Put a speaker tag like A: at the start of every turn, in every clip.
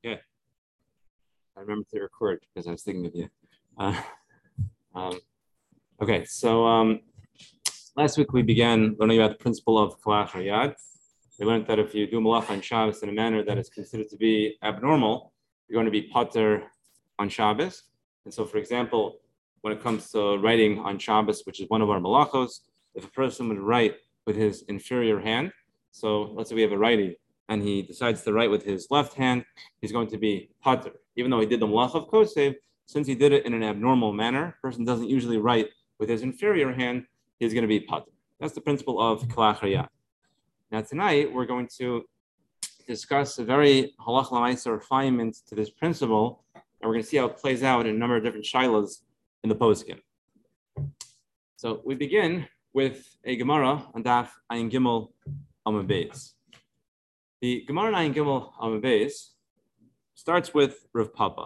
A: Okay. I remember to record because I was thinking of you. Okay, so last week we began learning about the principle of Kalach Hayad. We learned that if you do malacha on Shabbos in a manner that is considered to be abnormal, you're going to be pater on Shabbos. And so, for example, when it comes to writing on Shabbos, which is one of our malachos, if a person would write with his inferior hand, so let's say we have a righty, and he decides to write with his left hand, he's going to be pater. Even though he did the malach of kosev, since he did it in an abnormal manner, a person doesn't usually write with his inferior hand, he's going to be pater. That's the principle of Kalach Hayad. Now tonight, we're going to discuss a very halach l'maaseh refinement to this principle, and we're going to see how it plays out in a number of different shilas in the poskim. So we begin with a Gemara on Daf Ayin Gimel Amud Beis. The Gemara on Ayin Gimel Amud Beis starts with Rav Papa.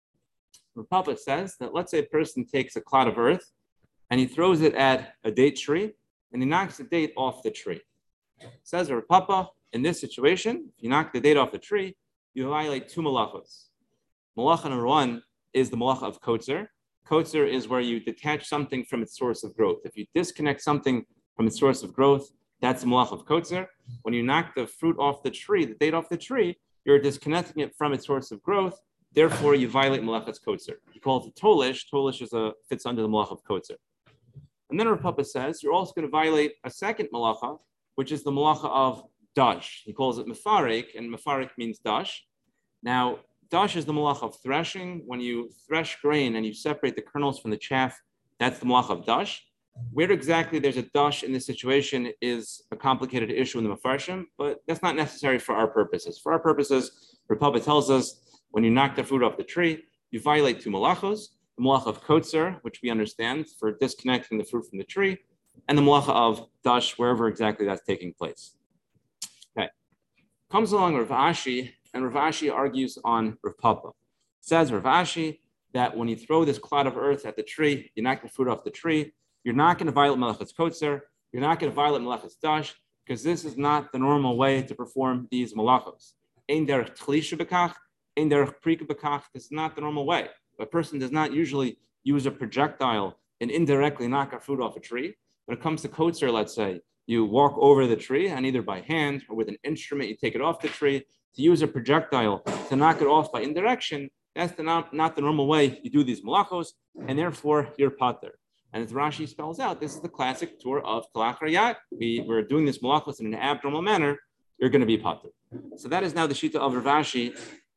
A: Rav Papa says that let's say a person takes a clod of earth and he throws it at a date tree and he knocks the date off the tree. Says Rav Papa, in this situation, if you knock the date off the tree, you violate two malachos. Malacha number one is the malacha of kotzer. Kotzer is where you detach something from its source of growth. If you disconnect something from its source of growth, that's the malacha of kotzer. When you knock the fruit off the tree, the date off the tree, you're disconnecting it from its source of growth. Therefore, you violate malachas kotzer. You call it a tolish. Tolish fits under the malacha of kotzer. And then Rav Papa says you're also going to violate a second malacha, which is the malacha of dash. He calls it mefarek, and mefarek means dash. Now, dash is the malacha of threshing. When you thresh grain and you separate the kernels from the chaff, that's the malacha of dash. Where exactly there's a dash in this situation is a complicated issue in the Mefarshim, but that's not necessary for our purposes. For our purposes, Rav Papa tells us when you knock the fruit off the tree, you violate two malachos, the malacha of kotzer, which we understand for disconnecting the fruit from the tree, and the malacha of dash, wherever exactly that's taking place. Okay. Comes along Rav Ashi, and Rav Ashi argues on Rav Papa. Says Rav Ashi that when you throw this clod of earth at the tree, you knock the fruit off the tree, you're not going to violate malachas kotzer, you're not going to violate malachas dash, because this is not the normal way to perform these malachos. Ein derech tchlisha bekach, ein derech prika bekach. This is not the normal way. A person does not usually use a projectile and indirectly knock a fruit off a tree. When it comes to kotzer, let's say, you walk over the tree and either by hand or with an instrument, you take it off the tree. To use a projectile to knock it off by indirection, that's not the normal way you do these malachos, and therefore you're pater. And as Rashi spells out, this is the classic tour of Kalach Hayad. We're doing this malachos in an abnormal manner, you're going to be pater. So that is now the shita of Rav Ashi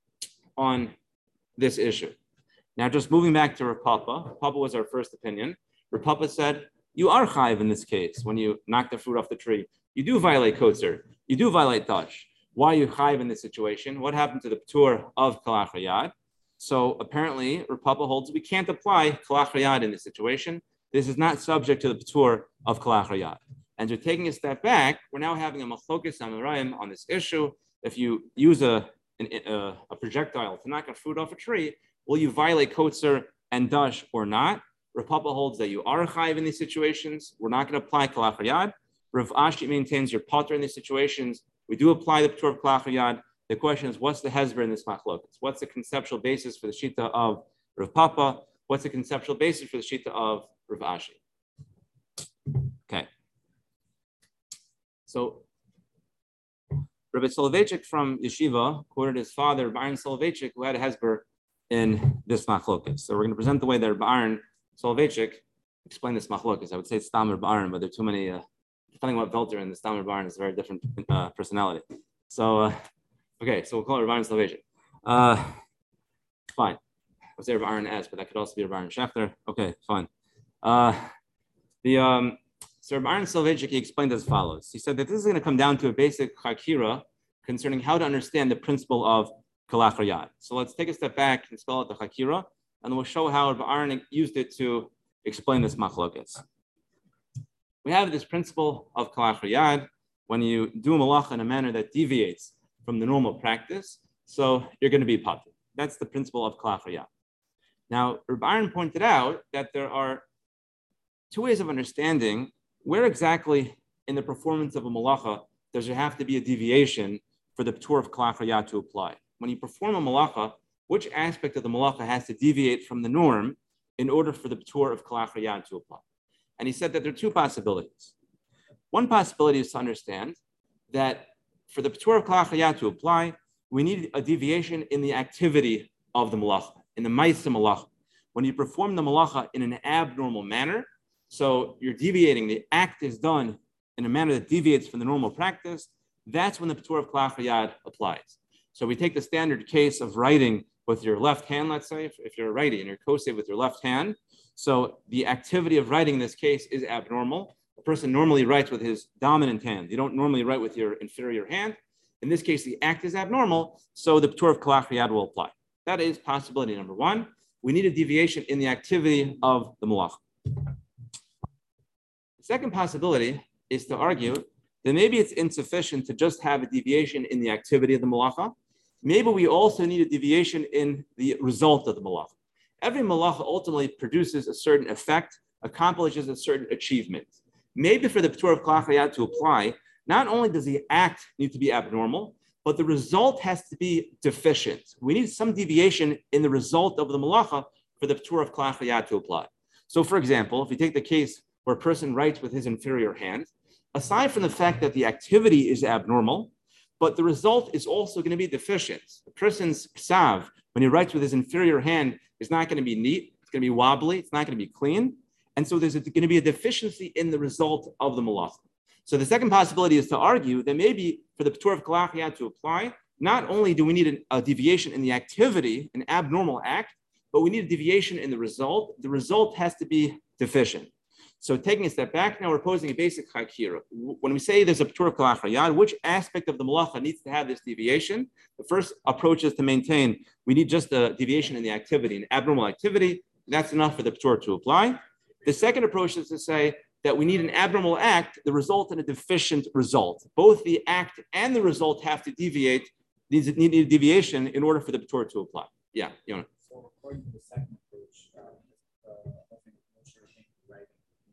A: on this issue. Now, just moving back to Rav Papa. Papa was our first opinion. Rav Papa said, you are chayiv in this case when you knock the fruit off the tree. You do violate kotzer. You do violate dash. Why are you chayiv in this situation? What happened to the p'tur of Kalach Hayad? So apparently, Rav Papa holds we can't apply Kalach Hayad in this situation. This is not subject to the p'tur of Kalach Hayad. And we're taking a step back. We're now having a machlokas amoraim on this issue. If you use a projectile to knock a fruit off a tree, will you violate kotzer and dash or not? Rav Papa holds that you are chayiv in these situations. We're not going to apply Kalach Hayad. Rav Ashi maintains you're pater in these situations. We do apply the p'tur of Kalach Hayad. The question is, what's the hezber in this machlokas? What's the conceptual basis for the shita of Rav Papa? What's the conceptual basis for the shita of Rav Ashi? Okay. So, Rabbi Soloveitchik from Yeshiva quoted his father, Baron Soloveitchik, who had a hezber in this machlokas. So we're going to present the way that Baron Soloveitchik explained this machlokas. I would say it's Stamer Baron, but there are too many, depending on what Velter and the Stamer Baron is a very different personality. So, okay, so we'll call it Baron Soloveitchik. Fine. I would say Baron S, but that could also be Baron Schechter. Okay, fine. Sir Baron Soloveitchik, he explained as follows. He said that this is going to come down to a basic chakira concerning how to understand the principle of Kalach Hayad. So let's take a step back and spell out the chakira, and we'll show how Baron used it to explain this machlokas. We have this principle of Kalach Hayad. When you do a malacha in a manner that deviates from the normal practice, so you're going to be pater. That's the principle of Kalach Hayad. Now, Baron pointed out that there are two ways of understanding where exactly in the performance of a malacha does there have to be a deviation for the p'tur of Kalach Hayad to apply. when you perform a malacha, which aspect of the malacha has to deviate from the norm in order for the Patur of Kalach Yad to apply? And he said that there are two possibilities. One possibility is to understand that for the Patur of Kalach Yad to apply, we need a deviation in the activity of the malacha, in the ma'aseh malacha. When you perform the malacha in an abnormal manner, so you're deviating, the act is done in a manner that deviates from the normal practice, that's when the Patur of Kalach Yad applies. So we take the standard case of writing with your left hand, let's say, if you're a righty and you're koseh with your left hand. So the activity of writing in this case is abnormal. A person normally writes with his dominant hand. You don't normally write with your inferior hand. In this case, the act is abnormal, so the Patur of Kalach Yad will apply. That is possibility number one. We need a deviation in the activity of the malacha. The second possibility is to argue that maybe it's insufficient to just have a deviation in the activity of the malacha. Maybe we also need a deviation in the result of the malacha. Every malacha ultimately produces a certain effect, accomplishes a certain achievement. Maybe for the Patur of Kalach Yad to apply, not only does the act need to be abnormal, but the result has to be deficient. We need some deviation in the result of the malacha for the Patur of Kalach Yad to apply. So for example, if you take the case where a person writes with his inferior hand, aside from the fact that the activity is abnormal, but the result is also going to be deficient. The person's ksav, when he writes with his inferior hand, is not going to be neat, it's going to be wobbly, it's not going to be clean. And so there's going to be a deficiency in the result of the malacha. So the second possibility is to argue that maybe for the Patur of Kalach Yad to apply, not only do we need a deviation in the activity, an abnormal act, but we need a deviation in the result. The result has to be deficient. So taking a step back, now we're posing a basic chakira. When we say there's a Patur of Kalach Yad, which aspect of the malacha needs to have this deviation? The first approach is to maintain we need just a deviation in the activity, an abnormal activity. That's enough for the Patur to apply. The second approach is to say that we need an abnormal act, the result in a deficient result. Both the act and the result have to deviate, need a deviation in order for the Patur to apply. Yeah, Yonah.
B: So according to the second approach, I think Moshe right.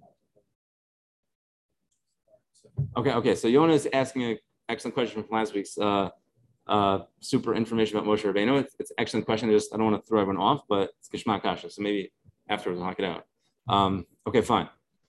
A: Okay. So Yonah is asking an excellent question from last week's super information about Moshe Rabbeinu. It's an excellent question. I don't want to throw everyone off, but it's Gishma Kasha. So maybe afterwards we'll knock it out. Okay, fine.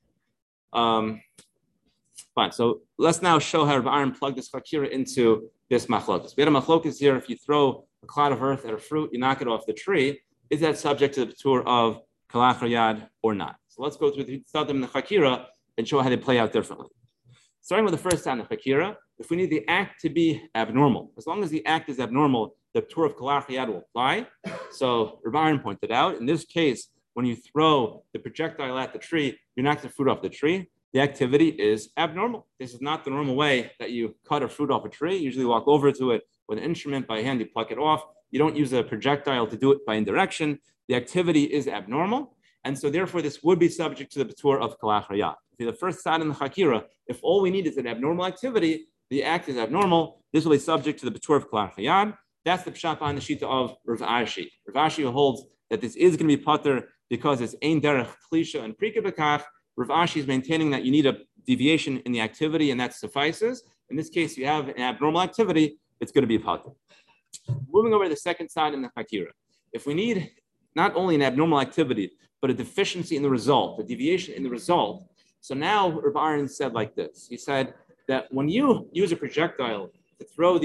A: Fine. So let's now show how Rav Aaron plugged this chakira into this machlokas. We had a machlokas here. If you throw a cloud of earth at a fruit, you knock it off the tree. Is that subject to the Patur of Kalach Yad or not? So let's go through the Tzadim in the chakira and show how they play out differently. Starting with the first time, the chakira, if we need the act to be abnormal, as long as the act is abnormal, the Patur of Kalach Yad will apply. So Rav Aaron pointed out, in this case, when you throw the projectile at the tree, you knock the fruit off the tree. The activity is abnormal. This is not the normal way that you cut a fruit off a tree. You usually walk over to it with an instrument by hand, you pluck it off. You don't use a projectile to do it by indirection. The activity is abnormal. And so therefore, this would be subject to the Patur of Kalach Yad. The first side in the Chakira, if all we need is an abnormal activity, the act is abnormal, this will be subject to the Patur of Kalach Yad. That's the pshat behind the shita of Rav Ashi. Rav Ashi holds that this is going to be pater because it's ein derech klisha and prika b'kach. Rav Ashi is maintaining that you need a deviation in the activity, and that suffices. In this case, you have an abnormal activity, it's going to be pater. Moving over to the second side in the Chakira. If we need not only an abnormal activity, but a deficiency in the result, a deviation in the result. So now Rav Aaron said like this. He said that when you use a projectile to throw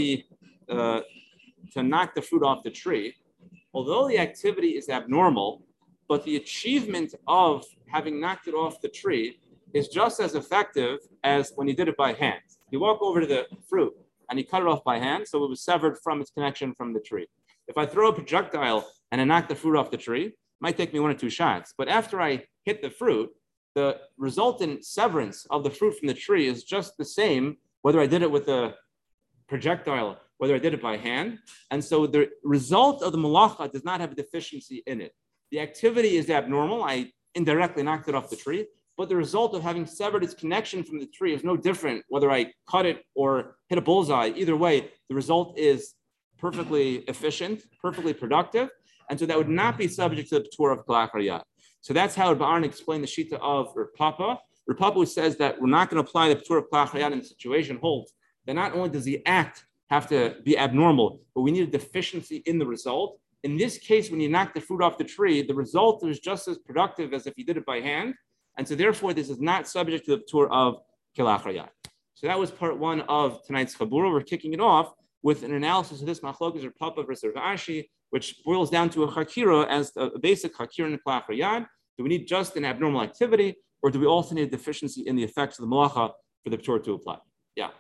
A: to knock the fruit off the tree, although the activity is abnormal, but the achievement of having knocked it off the tree is just as effective as when you did it by hand. You walk over to the fruit and you cut it off by hand, so it was severed from its connection from the tree. If I throw a projectile and I knock the fruit off the tree, it might take me 1 or 2 shots. But after I hit the fruit, the resultant severance of the fruit from the tree is just the same, whether I did it with a projectile, whether I did it by hand. And so the result of the malacha does not have a deficiency in it. The activity is abnormal. I indirectly knocked it off the tree, but the result of having severed its connection from the tree is no different whether I cut it or hit a bullseye. Either way, the result is perfectly efficient, perfectly productive. And so that would not be subject to the Patur of Kalach Yad. So that's how Rav Aaron explained the shita of Rav Papa. Rav Papa says that we're not going to apply the Patur of Kalach Yad in the situation holds that not only does the act have to be abnormal, but we need a deficiency in the result. In this case, when you knock the fruit off the tree, the result is just as productive as if you did it by hand. And so therefore, this is not subject to the tour of Kilach Yad. So that was part one of tonight's Chabura. We're kicking it off with an analysis of this Machlokas or Papa versus Rav Ashi, which boils down to a Chakira as a basic Chakira in the Kilach Yad. Do we need just an abnormal activity, or do we also need a deficiency in the effects of the Malacha for the tour to apply? Yeah.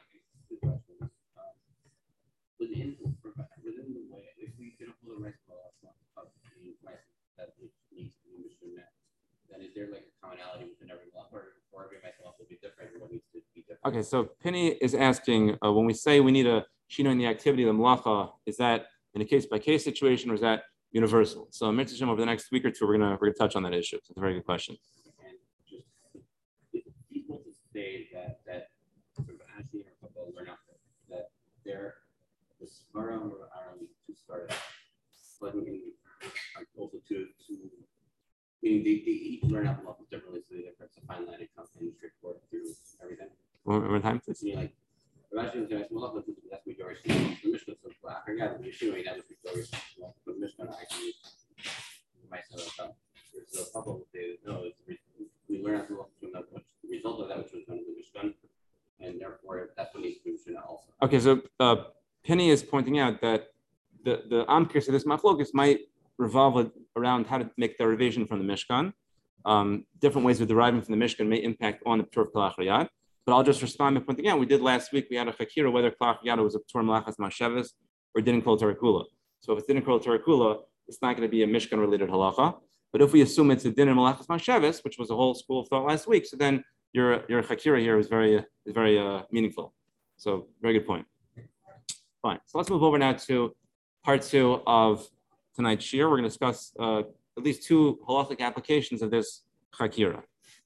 C: Within the way, if we can pull the rice ball of the rice that needs to be Mishnah, then is there like a commonality within every block, or every rice ball will be different, or what needs to be different?
A: Okay, so Penny is asking, when we say we need a shino in the activity of the malacha, is that in a case-by-case situation, or is that universal? So Mitzvah over the next week or two, we're gonna touch on that issue. So it's a very good question.
C: And just if people to say that sort of Ashi or Papa learn out that they're the Svara are only two Svara, but also two meaning they each learn out the levels differently, so they different to fine line and come and straightforward through everything.
A: One more time, please.
C: So like Rashi was going to that's majority the Mishnah so I forgot the issue that was majority the Mishnah actually myself so a couple of days no we learn how to the result of that which was going to be Mishnah, and therefore that's what needs to be Mishnah also. Okay, so Penny is pointing out that the Amkir, so this Machlokas might revolve around how to make derivation from the Mishkan. Different ways of deriving from the Mishkan may impact on the Torah of Kilach Yad. But I'll just respond by pointing out, we did last week, we had a Chakira, whether Kilach Yad was a Torah Malachas Mashevis or didn't call Torah Kula. So if it's didn't call Torah Kula, it's not going to be a Mishkan-related halacha. But if we assume it's a din in Malachas Mashevis, which was a whole school of thought last week, so then your Chakira here is very meaningful. So very good point. Fine. So let's move over now to part two of tonight's shir. We're going to discuss at least two halachic applications of this Chakira.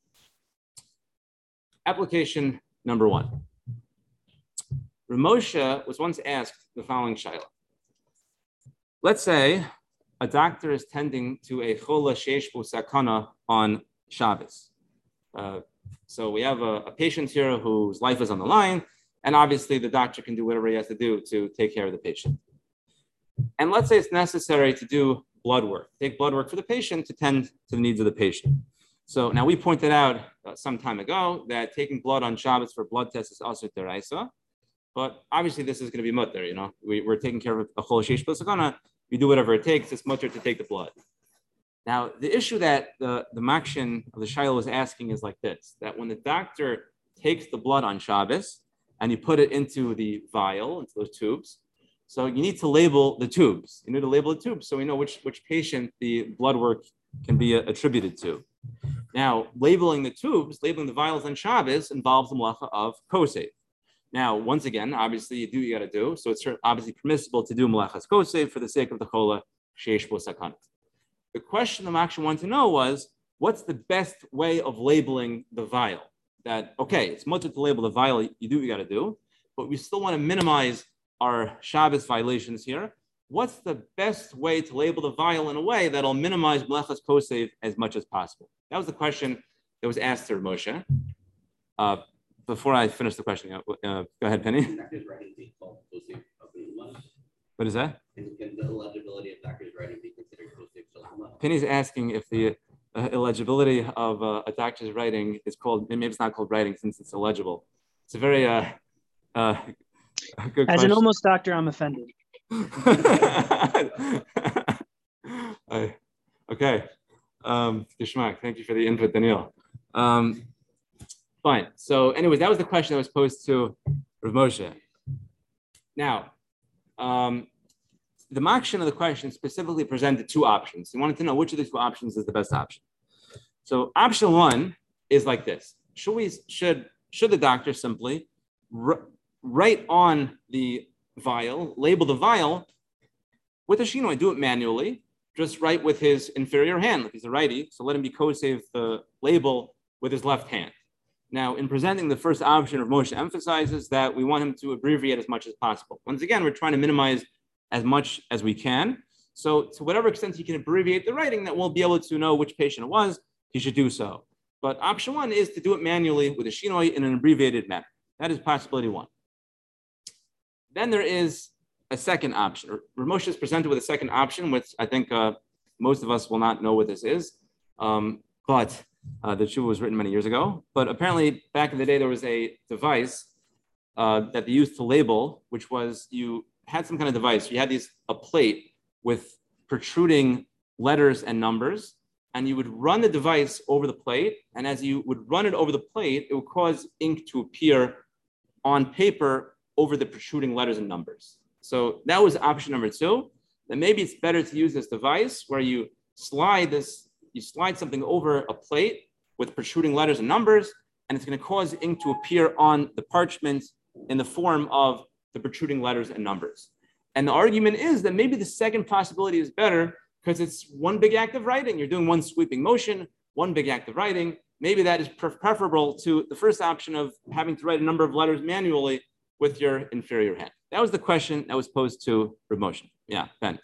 C: Application number one. Rav Moshe was once asked the following shaila. Let's say a doctor is tending to a chola sheish bo sakana on Shabbos. So we have a patient here whose life is on the line, and obviously the doctor can do whatever he has to do to take care of the patient. And let's say it's necessary to do blood work, take blood work for the patient to tend to the needs of the patient. So now we pointed out some time ago that taking blood on Shabbos for blood tests is also deraisa, but obviously this is going to be mutter, we're taking care of a chol sheish bo sakana, we do whatever it takes, it's mutter to take the blood. Now, the issue that the makshin of the shaila was asking is like this, that when the doctor takes the blood on Shabbos and you put it into the vial, into those tubes, so you need to label the tubes. You need to label the tubes so we know which patient the blood work can be attributed to. Now, labeling the tubes, labeling the vials on Shabbos involves the malacha of kosef. Now, once again, obviously you do what you got to do. So it's obviously permissible to do malachas kosef for the sake of the chola sheish bo sakana. The question the makshin wanted to know was, what's the best way of labeling the vial? That, okay, it's mutter to label the vial, you do what you got to do, but we still want to minimize our Shabbos violations here. What's the best way to label the vial in a way that'll minimize malachas kosef as much as possible? That was the question that was asked to Moshe. Before I finish the question, go ahead, Penny. What is that? Can the illegibility of doctors' writing be considered kosef?
A: Penny's asking if the illegibility of a doctor's writing is called, maybe it's not called writing since it's illegible. It's a very good
D: As
A: question.
D: an almost doctor, I'm offended.
A: Okay. Geschmack, thank you for the input, Daniel. Fine. So anyways, that was the question that was posed to Rav Moshe. Now, the makshin of the question specifically presented two options. He wanted to know which of these two options is the best option. So option one is like this. Should the doctor simply write on the vial, label the vial with a shinoi, do it manually, just write with his inferior hand, like he's a righty, so let him be kosef the label with his left hand. Now, in presenting the first option, Rav Moshe emphasizes that we want him to abbreviate as much as possible. Once again, we're trying to minimize as much as we can. So to whatever extent he can abbreviate the writing, that we'll be able to know which patient it was, he should do so. But option one is to do it manually with a shinoi in an abbreviated manner. That is possibility one.
C: Then there is a second option. Moshe is presented with a second option, which I think most of us will not know what this is. But the tshuva was written many years ago. But apparently, back in the day, there was a device that they used to label, which was you had some kind of device. You had a plate with protruding letters and numbers, and you would run the device over the plate. And as you would run it over the plate, it would cause ink to appear on paper over the protruding letters and numbers. So that was option number 2. Then maybe it's better to use this device where you slide something over a plate with protruding letters and numbers, and it's going to cause ink to appear on the parchment in the form of the protruding letters and numbers. And the argument is that maybe the second possibility is better because it's one big act of writing. You're doing one sweeping motion, one big act of writing. Maybe that is preferable to the first option of having to write a number of letters manually with your inferior hand. That was the question that was posed to Reb Moshe. Yeah, Ben.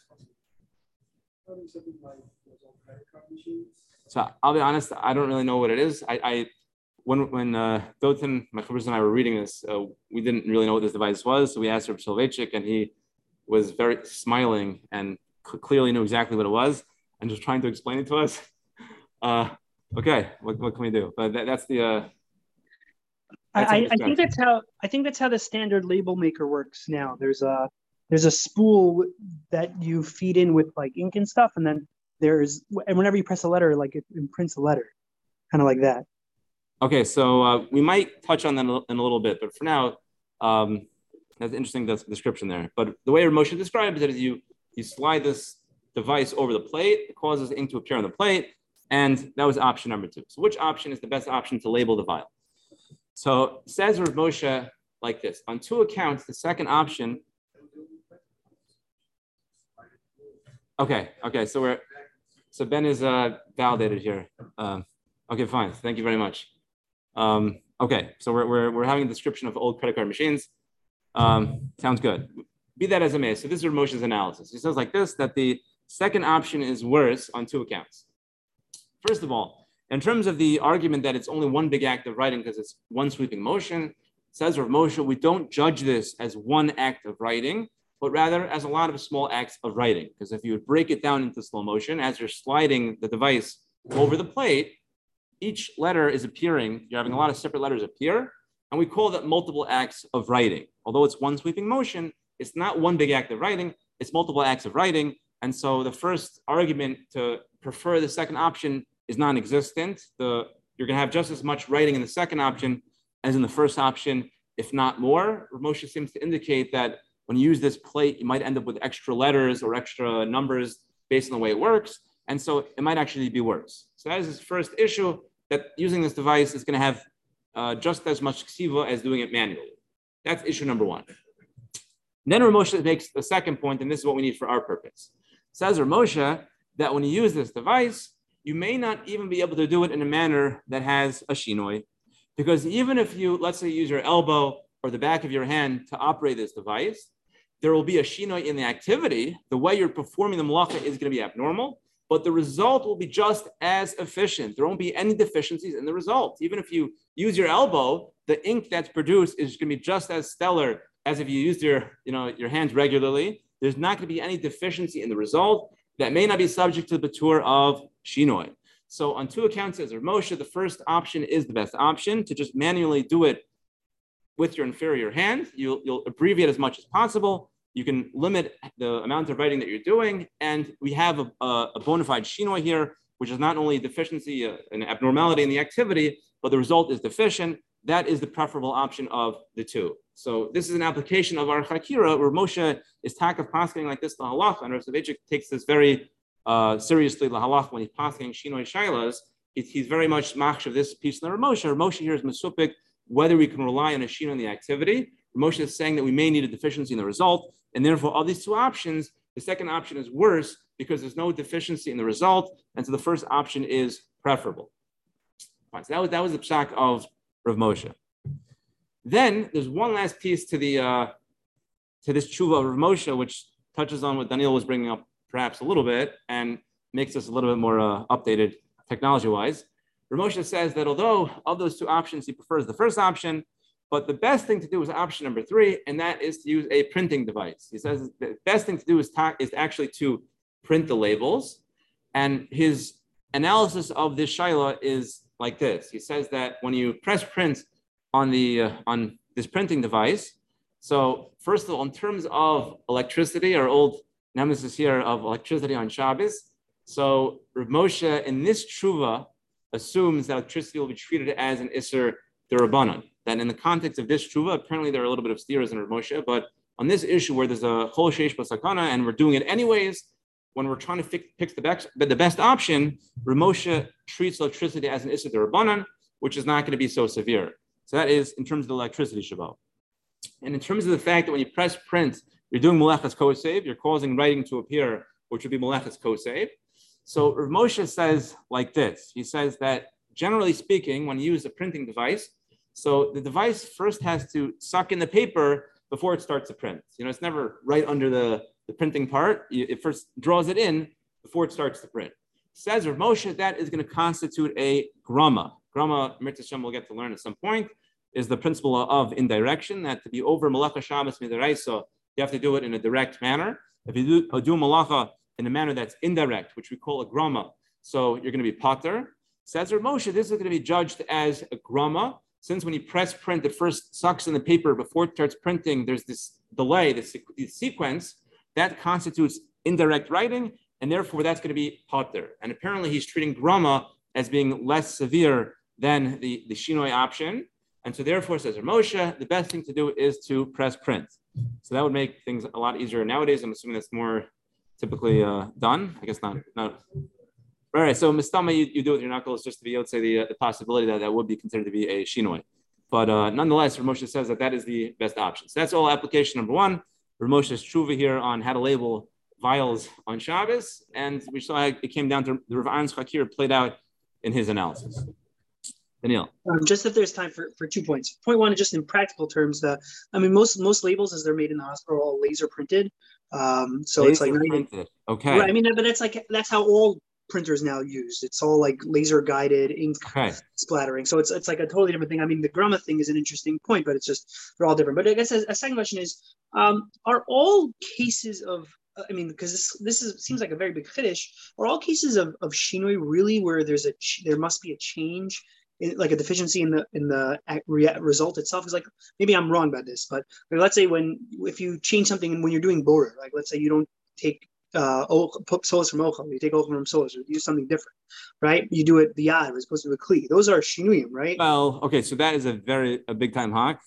C: So I'll be honest, I don't really know what it is. When Dotan, my Chaburs and I were reading this, we didn't really know what this device was. So we asked Reb Soloveitchik, and he was very smiling and clearly knew exactly what it was and just trying to explain it to us. Okay, what can we do? But that's the.
D: I think that's how the standard label maker works now. There's a spool that you feed in with like ink and stuff, and then whenever you press a letter, like it imprints a letter, kind of like that.
C: Okay, so we might touch on that in a little bit, but for now, that's interesting. That's the description there. But the way Moshe describes it is you slide this device over the plate, it causes ink to appear on the plate, and that was option number 2. So which option is the best option to label the vial? So says Rav Moshe like this. On 2 accounts, the second option. Okay. So Ben is validated here. Okay, fine. Thank you very much. Okay, so we're having a description of old credit card machines. Sounds good. Be that as it may. So this is Rav Moshe's analysis. He says like this, that the second option is worse on 2 accounts. First of all, in terms of the argument that it's only one big act of writing because it's one sweeping motion, says Rav Moshe, we don't judge this as one act of writing, but rather as a lot of small acts of writing. Because if you would break it down into slow motion, as you're sliding the device over the plate, each letter is appearing, you're having a lot of separate letters appear, and we call that multiple acts of writing. Although it's one sweeping motion, it's not one big act of writing, it's multiple acts of writing. And so the first argument to prefer the second option is non-existent. You're going to have just as much writing in the second option as in the first option, if not more. Rav Moshe seems to indicate that when you use this plate, you might end up with extra letters or extra numbers based on the way it works. And so it might actually be worse. So that is his first issue, that using this device is going to have just as much ksiva as doing it manually. That's issue number 1. Then Rav Moshe makes the second point, and this is what we need for our purpose. Says Rav Moshe that when you use this device, you may not even be able to do it in a manner that has a shinoi. Because even if you, let's say, use your elbow or the back of your hand to operate this device, there will be a shinoi in the activity. The way you're performing the malacha is going to be abnormal, but the result will be just as efficient. There won't be any deficiencies in the result. Even if you use your elbow, the ink that's produced is going to be just as stellar as if you used your hands regularly. There's not going to be any deficiency in the result that may not be subject to the batur of shinoi. So on 2 accounts, as Rav Moshe, the first option is the best option, to just manually do it with your inferior hand. You'll abbreviate as much as possible. You can limit the amount of writing that you're doing. And we have a bona fide shinoi here, which is not only a deficiency, an abnormality in the activity, but the result is deficient. That is the preferable option of the 2. So this is an application of our Chakira, where Moshe is takaf pasking like this lahalach, and Rav Soloveitchik takes this very seriously lahalach when he's pasking shinoi shailas. He's very much machshav this piece in the Rav Moshe. Rav Moshe here is mesupik whether we can rely on a shinoi in the activity. Rav Moshe is saying that we may need a deficiency in the result, and therefore of these 2 options, the second option is worse because there's no deficiency in the result, and so the first option is preferable. Right, so that was the psak of Rav Moshe. Then there's one last piece to this tshuva of Rav Moshe, which touches on what Daniel was bringing up perhaps a little bit and makes us a little bit more updated technology-wise. Rav Moshe says that although of those 2 options he prefers the first option, But the best thing to do is option number 3, and that is to use a printing device. He says the best thing to do is actually to print the labels. And his analysis of this shaila is like this. He says that when you press print on this printing device, so first of all, in terms of electricity, our old nemesis here of electricity on Shabbos, so Rav Moshe in this tshuva assumes that electricity will be treated as an Isser D'Rabbanan. That in the context of this tshuva, apparently there are a little bit of steers in Rav Moshe, but on this issue where there's a chol sheish b'sakana and we're doing it anyways, when we're trying to pick the best option, Rav Moshe treats electricity as an Isser D'Rabbanan, which is not going to be so severe. So that is in terms of the electricity shabbat. And in terms of the fact that when you press print, you're doing Melechas Kosev, you're causing writing to appear, which would be Melechas Kosev. So Rav Moshe says like this. He says that generally speaking, when you use a printing device, so the device first has to suck in the paper before it starts to print. It's never right under the printing part. It first draws it in before it starts to print. Says Rav Moshe, that is going to constitute a grama. Grama, Mirta Shem will get to learn at some point, is the principle of indirection, that to be over Malacha Shabbos Midaraisa, you have to do it in a direct manner. If you do Malacha in a manner that's indirect, which we call a grama, so you're going to be pater. Says Rav Moshe, this is going to be judged as a grama, since when you press print, it first sucks in the paper before it starts printing, there's this delay, this sequence, that constitutes indirect writing, and therefore that's going to be pater. And apparently he's treating grama as being less severe than the shinoi option. And so therefore, says Rav Moshe, the best thing to do is to press print. So that would make things a lot easier. Nowadays, I'm assuming that's more typically done. I guess not. All right, so Mistama, you do it with your knuckles just to be able to say the possibility that would be considered to be a shinoi. But nonetheless, Rav Moshe says that is the best option. So that's all application number 1. Rav Moshe's tshuva here on how to label vials on Shabbos. And we saw how it came down to the Rav Aaron's Chakir played out in his analysis. Daniel.
D: Just if there's time for 2 points. Point 1 is just in practical terms. Most labels as they're made in the hospital are all laser printed. So laser it's like
C: printed. Okay.
D: Right. I mean, but that's how all printers now use. It's all like laser guided ink splattering. So it's like a totally different thing. I mean, the grama thing is an interesting point, but it's just they're all different. But I guess a second question is, are all cases of because this seems like a very big chiddush, are all cases of shinoi really where there must be a change, like a deficiency in the result itself? Is like, maybe I'm wrong about this, but let's say if you change something when you're doing borer, like let's say you don't take solas from ochel, you take ochel from solas, or you do something different, right? You do it the yad as opposed to a kli. Those are shinuyim, right?
C: Well, okay, so that is a big time hak.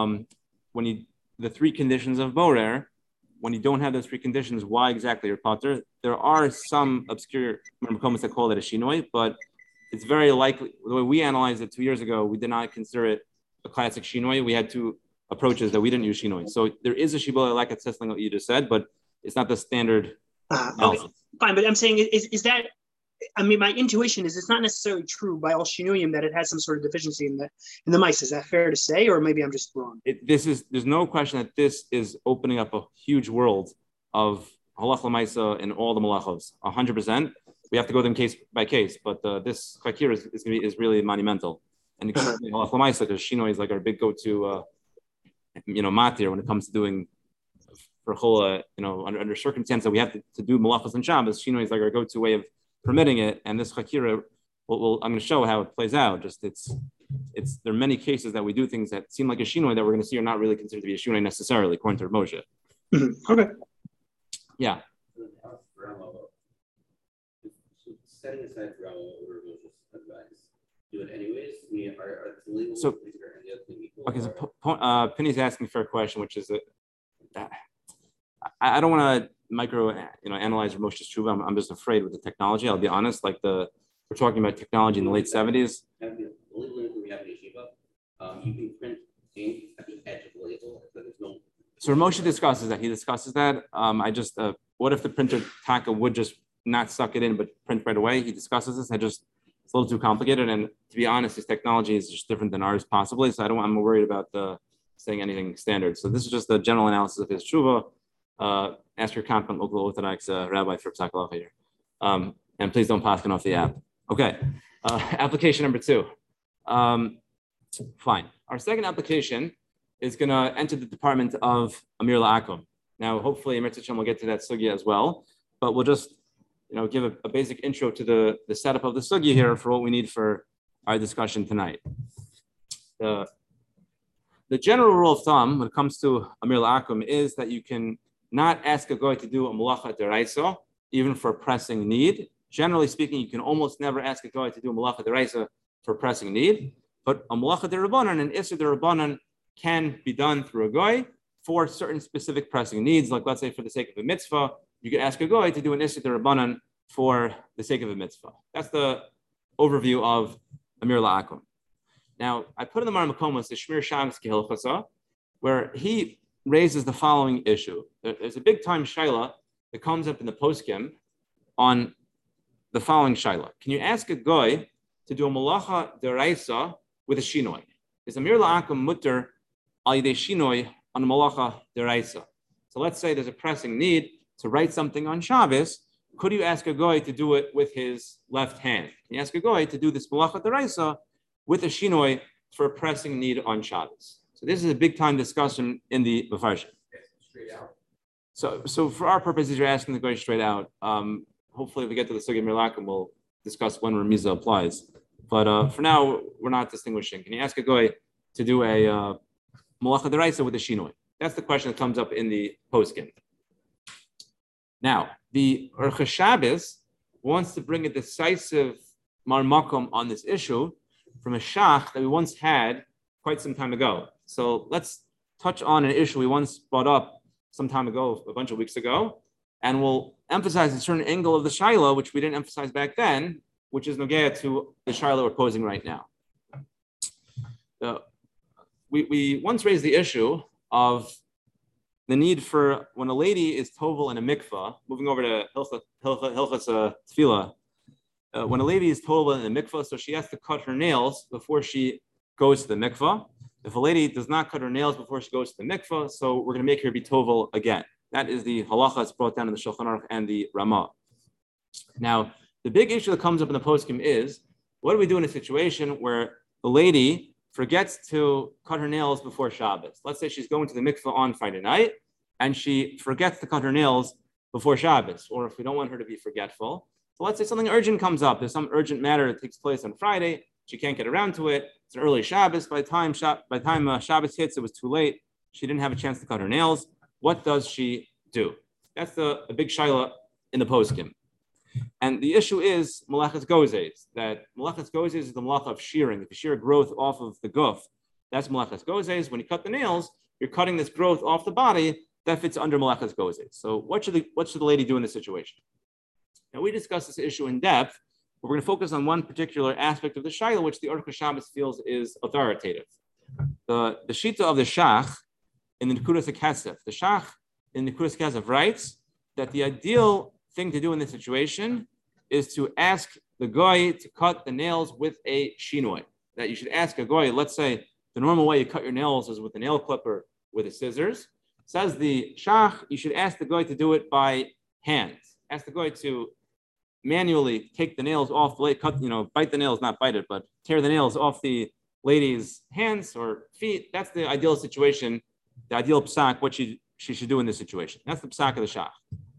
C: The 3 conditions of borer, when you don't have those 3 conditions, why exactly you're pater? There are some obscure comments that call it a shinoi, but it's very likely, the way we analyzed it 2 years ago, we did not consider it a classic shinoi. We had 2 approaches that we didn't use shinoi. So there is a shibboleth like a testing what you just said, but it's not the standard.
D: Okay, fine, but I'm saying is that, my intuition is it's not necessarily true by all shinuyim that it has some sort of deficiency in the mice. Is that fair to say, or maybe I'm just wrong?
C: There's no question that this is opening up a huge world of halach l'maisa in all the malachos, 100%. We have to go them case by case, but this chakir is really monumental. And halach l'maisa, because shinoi is like our big go-to, matir when it comes to doing for chola, under circumstances that we have to do malachos and Shabbos, shinoi is like our go-to way of permitting it. And this chakira, I'm going to show how it plays out. Just there are many cases that we do things that seem like a shinoi that we're going to see are not really considered to be a shinoi necessarily, according to Moshe.
D: Mm-hmm. Okay.
C: Yeah.
E: Setting aside grama over Moshe's advice, do it anyways. Are the labels
C: so okay, so Penny's asking a fair question, which is that I don't want to analyze Moshe's tshuva. I'm just afraid with the technology. I'll be honest. Like we're talking about technology in the late 70s.
E: The labeling we have in yeshiva, you can print ink at the edge of the label, so there's no.
C: So Moshe discusses that. He discusses that. What if the printer taka would just not suck it in but print right away? He discusses this. It's a little too complicated. And to be honest, his technology is just different than ours, possibly. So I'm worried about saying anything standard. So this is just a general analysis of his tshuva. Ask your competent local Orthodox rabbi for Psak Halacha here. And please don't pass it off the app. Okay. Application number 2. Fine. Our second application is going to enter the department of Amir La'akum. Now, hopefully, Amir Tzichem will get to that sugya as well, but we'll just give a basic intro to the setup of the sugya here for what we need for our discussion tonight. The general rule of thumb when it comes to Amir La'akum is that you can not ask a goy to do a malacha deraisa, even for pressing need. Generally speaking, you can almost never ask a goy to do a malacha deraisa for pressing need, but a malacha derabanan and isser derabanan can be done through a goy for certain specific pressing needs, like let's say for the sake of a mitzvah, you could ask a goy to do an isser derabanan for the sake of a mitzvah. That's the overview of Amir La'akum. Now, I put in the Mar Makomos the Shmir Shabbos Kehilchasa, where he raises the following issue. There's a big time shaila that comes up in the poskim on the following shaila. Can you ask a goy to do a malacha deraisa with a shinoi? Is Amir La'akum mutter al yidei shinoi on a malacha deraisa? So let's say there's a pressing need to write something on Shabbos. Could you ask a goy to do it with his left hand? Can you ask a goy to do this malacha deraisa with a shinoi for a pressing need on Shabbos? So this is a big time discussion in the Mefarshim.
E: Straight out.
C: So for our purposes, you're asking the goy straight out. Hopefully, if we get to the sugya Amir La'akum, we'll discuss when Remiza applies. But for now, we're not distinguishing. Can you ask a goy to do a malacha deraisa with a shinoi? That's the question that comes up in the poskim. Now, the Orcha Shabbos wants to bring a decisive marmakom on this issue from a shach that we once had quite some time ago. So let's touch on an issue we once brought up some time ago, a bunch of weeks ago, and we'll emphasize a certain angle of the shaila, which we didn't emphasize back then, which is nogea to the shaila we're posing right now. We once raised the issue of the need for when a lady is tovel in a mikvah, moving over to Hilchas Tefillah, when a lady is tovel in a mikvah, so she has to cut her nails before she goes to the mikvah. If a lady does not cut her nails before she goes to the mikvah, so we're going to make her be tovel again. That is the halacha that's brought down in the Shulchan Aruch and the Ramah. Now, the big issue that comes up in the poskim is, what do we do in a situation where the lady forgets to cut her nails before Shabbos? Let's say she's going to the mikvah on Friday night, and she forgets to cut her nails before Shabbos, or if we don't want her to be forgetful. So let's say something urgent comes up. There's some urgent matter that takes place on Friday. She can't get around to it. It's an early Shabbos. By the time Shabbos hits, it was too late. She didn't have a chance to cut her nails. What does she do? That's a big shaila in the poskim. And the issue is malachas gozes, that malachas gozes is the malacha of shearing. If you shear growth off of the guf, that's malachas gozes. When you cut the nails, you're cutting this growth off the body that fits under malachas gozes. So what should the lady do in this situation? Now, we discussed this issue in depth, but we're going to focus on one particular aspect of the shaila, which the Orcha Shabbos feels is authoritative. The shita of the shach in the Nekudas HaKesef. The shach in the Nekudas HaKesef writes that the ideal thing to do in this situation is to ask the goy to cut the nails with a shinoi. That you should ask a goy, let's say the normal way you cut your nails is with a nail clipper with the scissors. Says the shach, you should ask the goy to do it by hand. Ask the goy to manually take the nails off, bite the nails, not bite it, but tear the nails off the lady's hands or feet. That's the ideal situation, the ideal psak, what she should do in this situation. That's the psak of the shach.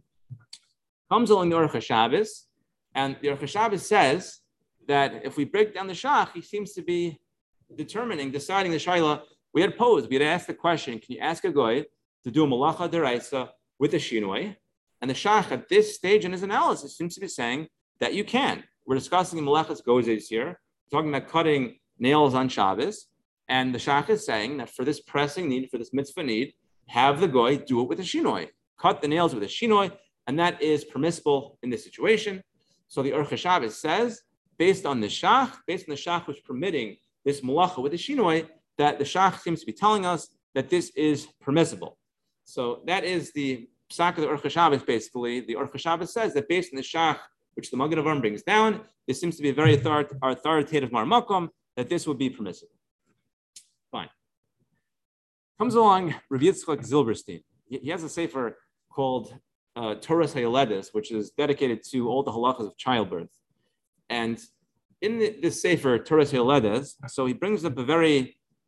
C: Comes along the Orcha Shabbos, and the Orcha Shabbos says that if we break down the shach, he seems to be deciding the shaila. We had asked the question, can you ask a goy to do a malacha deraisa with a shinoi? And the shach at this stage in his analysis seems to be saying that you can. We're discussing malachas gozes here. We're talking about cutting nails on Shabbos. And the shach is saying that for this pressing need, for this mitzvah need, have the goy do it with a shinoi. Cut the nails with a shinoi, and that is permissible in this situation. So the Orcha Shabbos says, based on the shach which permitting this malacha with a shinoi, that the shach seems to be telling us that this is permissible. So that is the psak of the Orcha Shabbos, basically. The Orcha Shabbos says that based on the shach, which the Magen Avraham brings down, this seems to be a very authoritative marmakom, that this would be permissible. Fine. Comes along Rav Yitzchak Zilberstein. He has a sefer called Toras HaYoledes, which is dedicated to all the halachas of childbirth. And in this sefer, Toras HaYoledes, so he brings up a very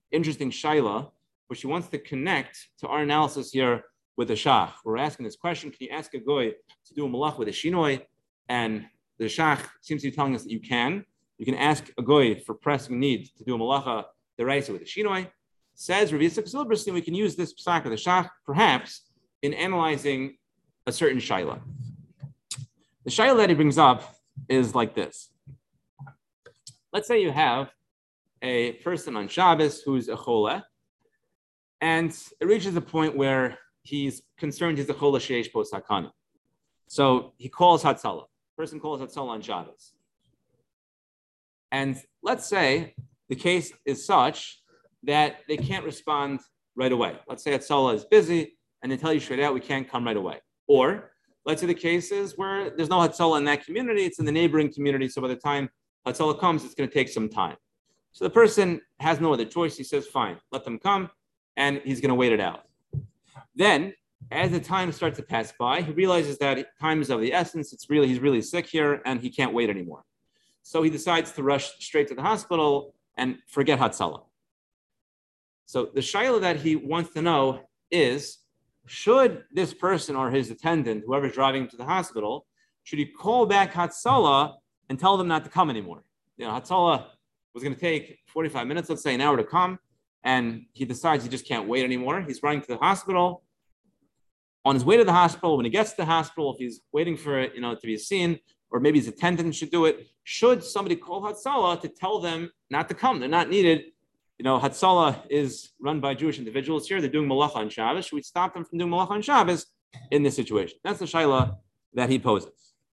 C: interesting shaila, which she wants to connect to our analysis here with the shach. We're asking this question: can you ask a goy to do a malach with a shinoi? And the shach seems to be telling us that you can. You can ask a goy for pressing need to do a malacha deraisa with a shinoi. Says Rav Yitzchak Zilberstein, we can use this psak of the shach perhaps in analyzing a certain shaila. The shaila that he brings up is like this. Let's say you have a person on Shabbos who's a chole, and it reaches a point where he's concerned he's a chole sheish bo sakana. So he calls Hatzalah. Person calls Hatzalah on Shabbos. And let's say the case is such that they can't respond right away. Let's say Hatzalah is busy and they tell you straight out, we can't come right away. Or let's say the case is where there's no Hatzalah in that community, it's in the neighboring community. So by the time Hatzalah comes, it's going to take some time. So the person has no other choice. He says, fine, let them come. And he's going to wait it out. Then, as the time starts to pass by, he realizes that time is of the essence. He's really sick here and he can't wait anymore. So he decides to rush straight to the hospital and forget Hatzalah. So the shaila that he wants to know is, should this person or his attendant, whoever's driving him to the hospital, should he call back Hatzalah and tell them not to come anymore? Hatzalah was going to take 45 minutes, let's say an hour to come, and he decides he just can't wait anymore. He's running to the hospital. On his way to the hospital, when he gets to the hospital, if he's waiting for it, to be seen, or maybe his attendant should do it, should somebody call Hatzalah to tell them not to come? They're not needed. Hatzalah is run by Jewish individuals here. They're doing malacha on Shabbos. Should we stop them from doing malacha on Shabbos in this situation? That's the shaila that he poses.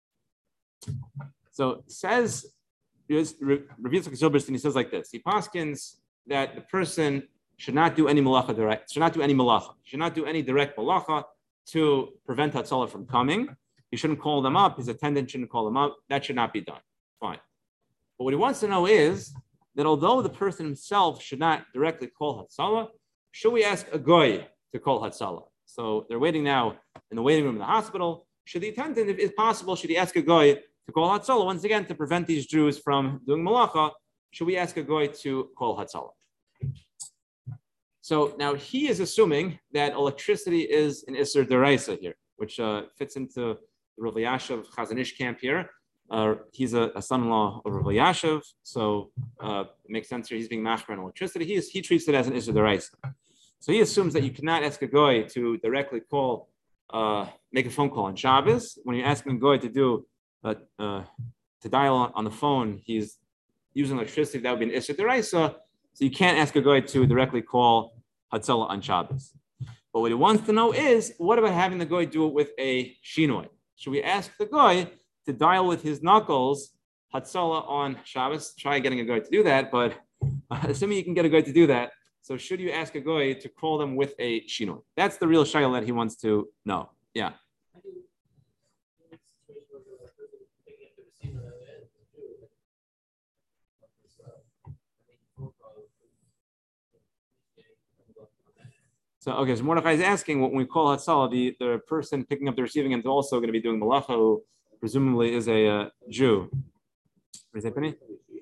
C: So says Rav Yitzchak Zilberstein, he says like this. He paskins that the person should not do any malacha direct, should not do any malacha, should not do any direct malacha to prevent Hatzalah from coming. He shouldn't call them up. His attendant shouldn't call them up. That should not be done. Fine. But what he wants to know is that although the person himself should not directly call Hatzalah, should we ask a goy to call Hatzalah? So they're waiting now in the waiting room in the hospital. Should the attendant, if it's possible, should he ask a goy to call Hatzalah once again to prevent these Jews from doing malacha? Should we ask a goy to call Hatzalah? So now he is assuming that electricity is an Isser Deraisa here, which fits into the Rav Elyashiv Chazon Ish camp here. He's a son-in-law of Rav Elyashiv, so it makes sense here. He's being machmer on electricity. He treats it as an Isser Deraisa. So he assumes that you cannot ask a goy to directly call, make a phone call on Shabbos. When you're asking a goy to do to dial on the phone, he's using electricity. That would be an Isser Deraisa. So you can't ask a goy to directly call Hatzalah on Shabbos. But what he wants to know is, what about having the goy do it with a shinoi? Should we ask the goy to dial with his knuckles Hatzalah on Shabbos? Try getting a goy to do that, but assuming you can get a goy to do that, so should you ask a goy to call them with a shinoi? That's the real shayla that he wants to know. Yeah. So Mordechai is asking, when we call Hatzalah, the person picking up the receiving end is also going to be doing malacha, who presumably is a Jew. What is that, Penny?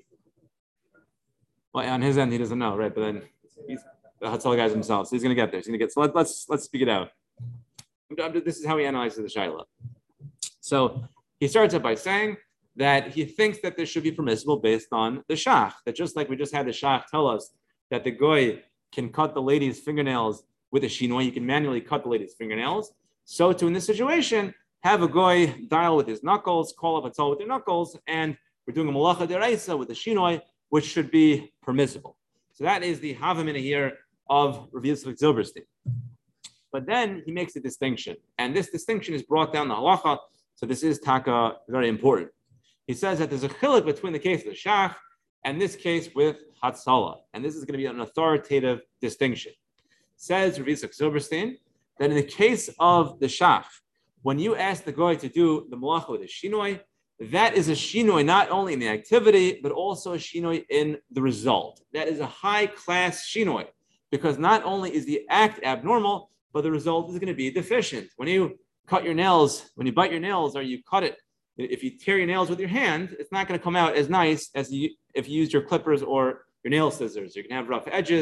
C: Well, on his end, he doesn't know, right? But then he's the Hatzalah guys themselves. So he's going to get there. So let's speak it out. This is how he analyzes the Shaila. So he starts up by saying that he thinks that this should be permissible based on the Shach. That just like we just had the Shach tell us that the goy can cut the lady's fingernails with a shinoi, you can manually cut the lady's fingernails. So to, in this situation, have a goy dial with his knuckles, call up Hatzalah with their knuckles, and we're doing a malacha deraisa with the shinoi, which should be permissible. So that is the havamina here of Rav Yitzchak Zilberstein. But then he makes a distinction, and this distinction is brought down the halacha. So this is taka very important. He says that there's a chiluk between the case of the shach and this case with Hatzalah, and this is going to be an authoritative distinction. Says Rav Yitzchak Zilberstein that in the case of the shach, when you ask the goy to do the malacha with a shinoi, that is a shinoi not only in the activity, but also a shinoi in the result. That is a high-class shinoi, because not only is the act abnormal, but the result is going to be deficient. When you cut your nails, when you bite your nails or you cut it, if you tear your nails with your hand, it's not going to come out as nice as if you use your clippers or your nail scissors. You can have rough edges.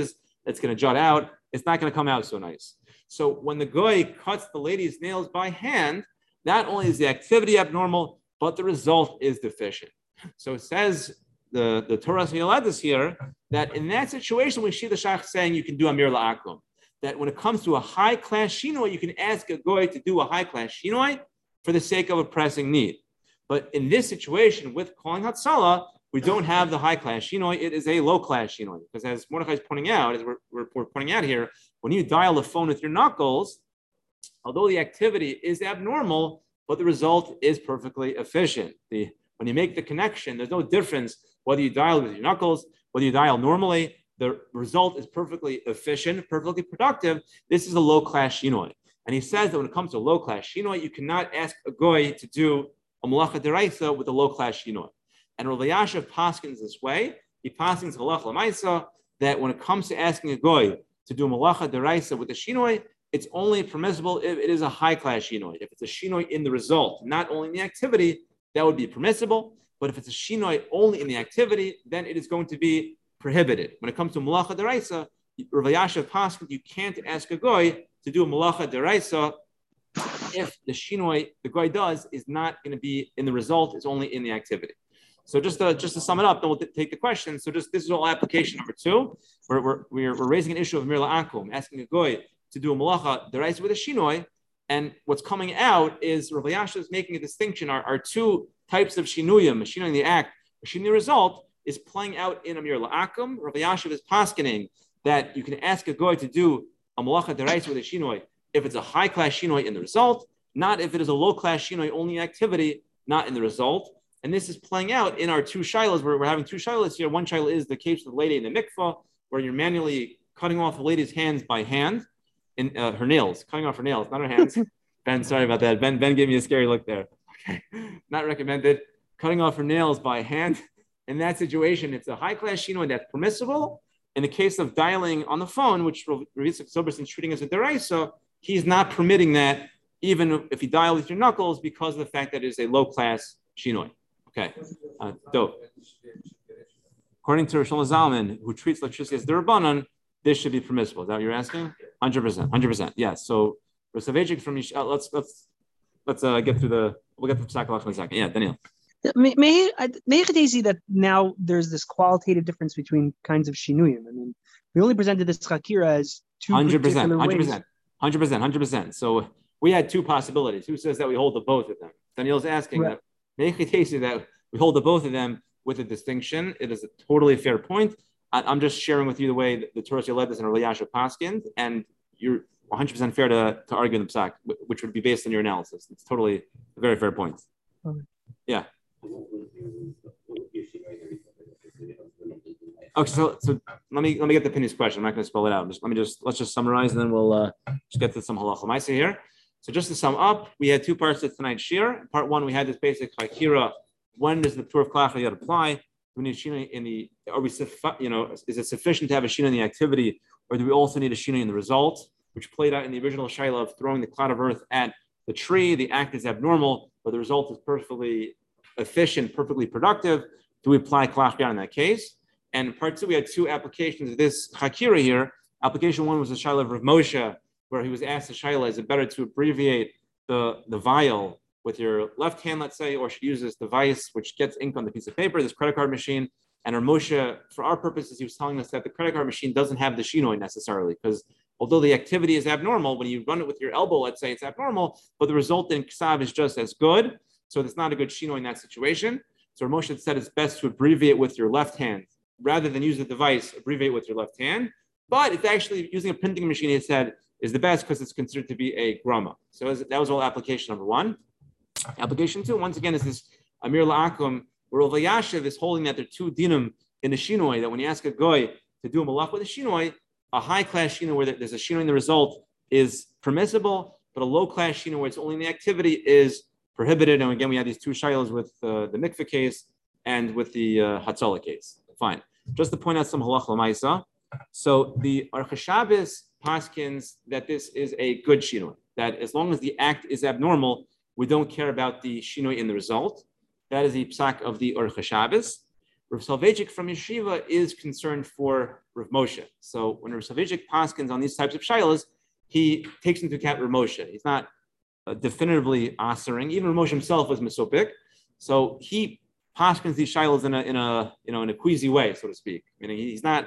C: that's going to jut out, it's not going to come out so nice. So when the goy cuts the lady's nails by hand, not only is the activity abnormal, but the result is deficient. So it says the Torah Yoledis here that in that situation we see the Shach saying you can do Amir La'akum. That when it comes to a high-class shinoi, you can ask a goy to do a high-class shinoi for the sake of a pressing need. But in this situation with calling Hatzalah, we don't have the high-class shinoi. It is a low-class shinoi. Because as Mordechai is pointing out, as we're pointing out here, when you dial the phone with your knuckles, although the activity is abnormal, but the result is perfectly efficient. When you make the connection, there's no difference whether you dial with your knuckles, whether you dial normally, the result is perfectly efficient, perfectly productive. This is a low-class shinoi. And he says that when it comes to low-class shinoi, you cannot ask a goy to do a malacha deraisa with a low-class shinoi. And Rav Elyashiv paskins this way. He paskins halacha l'maisa that when it comes to asking a goy to do a malacha deraisa with a shinoi, it's only permissible if it is a high-class shinoi. If it's a shinoi in the result, not only in the activity, that would be permissible. But if it's a shinoi only in the activity, then it is going to be prohibited. When it comes to malacha deraisa, Rav Elyashiv paskins you can't ask a goy to do a malacha deraisa if the shinoi the goy does is not going to be in the result, it's only in the activity. So just to sum it up, then we'll take the question. So this is all application number 2. We're raising an issue of Amir La'akum, asking a goy to do a malacha deraisa with a shinoi, and what's coming out is Rav Elyashiv is making a distinction. Our two types of shinuyim, a shinoi in the act, a shinoi result, is playing out in Amir La'akum. Rav Elyashiv is paskening that you can ask a goy to do a malacha deraisa with a shinoi if it's a high-class shinoi in the result, not if it is a low-class shinoi only activity, not in the result. And this is playing out in our 2 shilas. We're having 2 shilas here. One shilah is the case of the lady in the mikvah, where you're manually cutting off the lady's hands by hand, in her nails, cutting off her nails, not her hands. Ben, sorry about that. Ben gave me a scary look there. Okay, not recommended. Cutting off her nails by hand. In that situation, it's a high-class shinoi that's permissible. In the case of dialing on the phone, which Rav Yitzchak Silberstein is treating as a deraisa, he's not permitting that, even if you dial with your knuckles, because of the fact that it is a low-class shinoi. Okay, dope. According to Rosh Zalman, who treats electricity as derabanan, this should be permissible. Is that what you're asking? 100%. Yes. So Rosh Savejik from let's get through we'll get to Psak Halach in a second. Yeah, Daniel.
D: May I see that now there's this qualitative difference between kinds of shinuyim. I mean, we only presented this chakira as 2
C: 100%. So we had 2 possibilities. Who says that we hold the both of them? Daniel's asking that. May I see that we hold the both of them with a distinction. It is a totally fair point. I'm just sharing with you the way the Torah Yoledis and Rav Elyashiv paskind, and you're 100% fair to argue in the psak, which would be based on your analysis. It's totally a very fair point. Yeah. Okay, so let me get the Penny's question. I'm not going to spell it out. Let's just summarize, and then we'll just get to some halacha ma'aseh here. So just to sum up, we had 2 parts of tonight's shir. Part 1, we had this basic chakira. When does the Torah of Klach Yad apply? Do we need a shina in the? Is it sufficient to have a shina in the activity, or do we also need a shina in the result, which played out in the original shaila of throwing the cloud of earth at the tree? The act is abnormal, but the result is perfectly efficient, perfectly productive. Do we apply Klach Yad in that case? And in part 2, we had 2 applications of this chakira here. Application 1 was the shaila of Rav Moshe, where he was asked the shaila, is it better to abbreviate the vial with your left hand, let's say, or should use this device which gets ink on the piece of paper, this credit card machine? And Rav Moshe, for our purposes, he was telling us that the credit card machine doesn't have the shinoi necessarily, because although the activity is abnormal, when you run it with your elbow, let's say it's abnormal, but the resultant ksav is just as good. So it's not a good shinoi in that situation. So Rav Moshe said it's best to abbreviate with your left hand rather than use the device, abbreviate with your left hand. But it's actually using a printing machine, he said, is the best because it's considered to be a grama. So that was all application number 1. Application 2, once again, is this Amir La'akum, where Rav Elyashiv is holding that there are 2 dinim in the shinoi, that when you ask a goy to do a malach with a shinoi, a high-class shinoi where there's a shinoi in the result is permissible, but a low-class shinoi where it's only in the activity is prohibited. And again, we had these 2 shilas with the mikveh case and with the Hatzalah case. Fine. Just to point out some halach l'maisa. So the Aruch Shabbos paskins that this is a good shinoi, that as long as the act is abnormal, we don't care about the shinoi in the result. That is the psak of the Aruch Shabbos. Rav Soloveitchik from Yeshiva is concerned for Rav Moshe. So when Rav Soloveitchik paskins on these types of shilas, he takes into account Rav Moshe. He's not definitively answering. Even Rav Moshe himself was mesopik, so he paskins these shilas in a queasy way, so to speak. Meaning it's not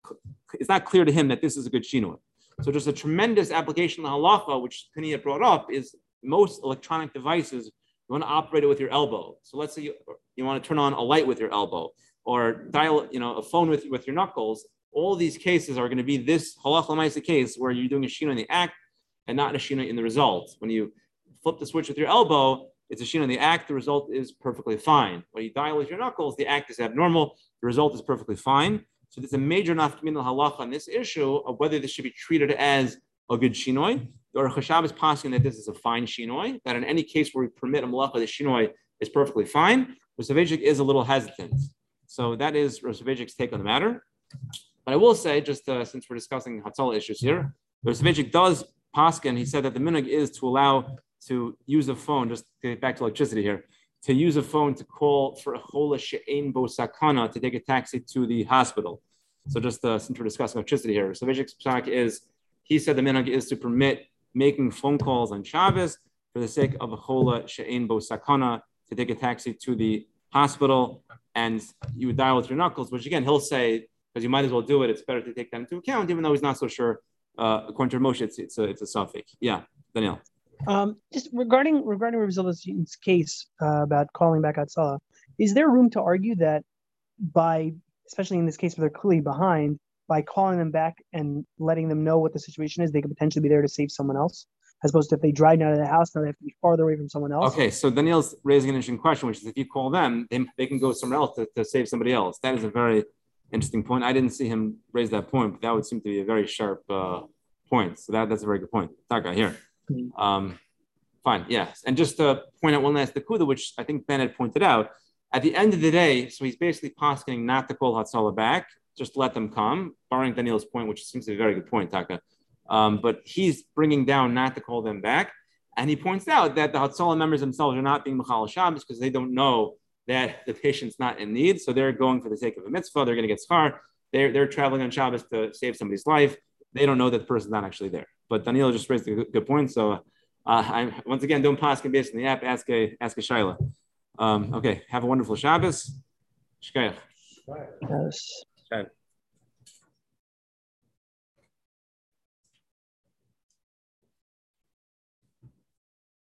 C: clear to him that this is a good shinoi. So just a tremendous application of the halacha, which Piniya brought up, is most electronic devices, you want to operate it with your elbow. So let's say you want to turn on a light with your elbow or dial a phone with your knuckles. All these cases are going to be this halacha l'maisa case where you're doing a shinoi in the act and not a shinoi in the result. When you flip the switch with your elbow, it's a shinoi in the act, the result is perfectly fine. When you dial with your knuckles, the act is abnormal, the result is perfectly fine. So there's a major nafkamina halacha on this issue of whether this should be treated as a good shinoi. The Aruch HaShabbos is passing that this is a fine shinoi, that in any case where we permit a malacha, the shinoi is perfectly fine. Rav Soloveitchik is a little hesitant. So that is Rav Soloveitchik's take on the matter. But I will say, just since we're discussing Hatzalah issues here, Rav Soloveitchik does paskin. He said that the minhag is to allow to use a phone, just to get back to electricity here, to use a phone to call for a chola she'ein bo sakana to take a taxi to the hospital. So just since we're discussing electricity here, so Vijay's psak is, he said the minhag is to permit making phone calls on Shabbos for the sake of a chola she'ein bo sakana to take a taxi to the hospital, and you would dial with your knuckles, which again he'll say because you might as well do it. It's better to take that into account, even though he's not so sure. According to Moshe, it's a suffix. Yeah, Daniel.
D: Just regarding Rav Zolot's case about calling back Hatzalah, is there room to argue that by, especially in this case where they're clearly behind, by calling them back and letting them know what the situation is, they could potentially be there to save someone else, as opposed to if they drive out of the house, now they have to be farther away from someone else?
C: Okay, so Daniel's raising an interesting question, which is if you call them, they can go somewhere else to save somebody else. That is a very interesting point. I didn't see him raise that point, but that would seem to be a very sharp point. So that's a very good point. Taka here. Fine, yes. And just to point out one last Nakuda, which I think Ben had pointed out, at the end of the day, so he's basically posking not to call Hatzalah back, just let them come, barring Daniel's point, which seems to be a very good point, Taka. But he's bringing down not to call them back. And he points out that the Hatzalah members themselves are not being Mechal Shabbos because they don't know that the patient's not in need. So they're going for the sake of a mitzvah. They're going to get schar. They're traveling on Shabbos to save somebody's life. They don't know that the person's not actually there. But Daniel just raised a good point. So I'm once again doing paskin based on the app. Ask a shaila. Okay. Have a wonderful Shabbos. Shkayach.
D: Yes.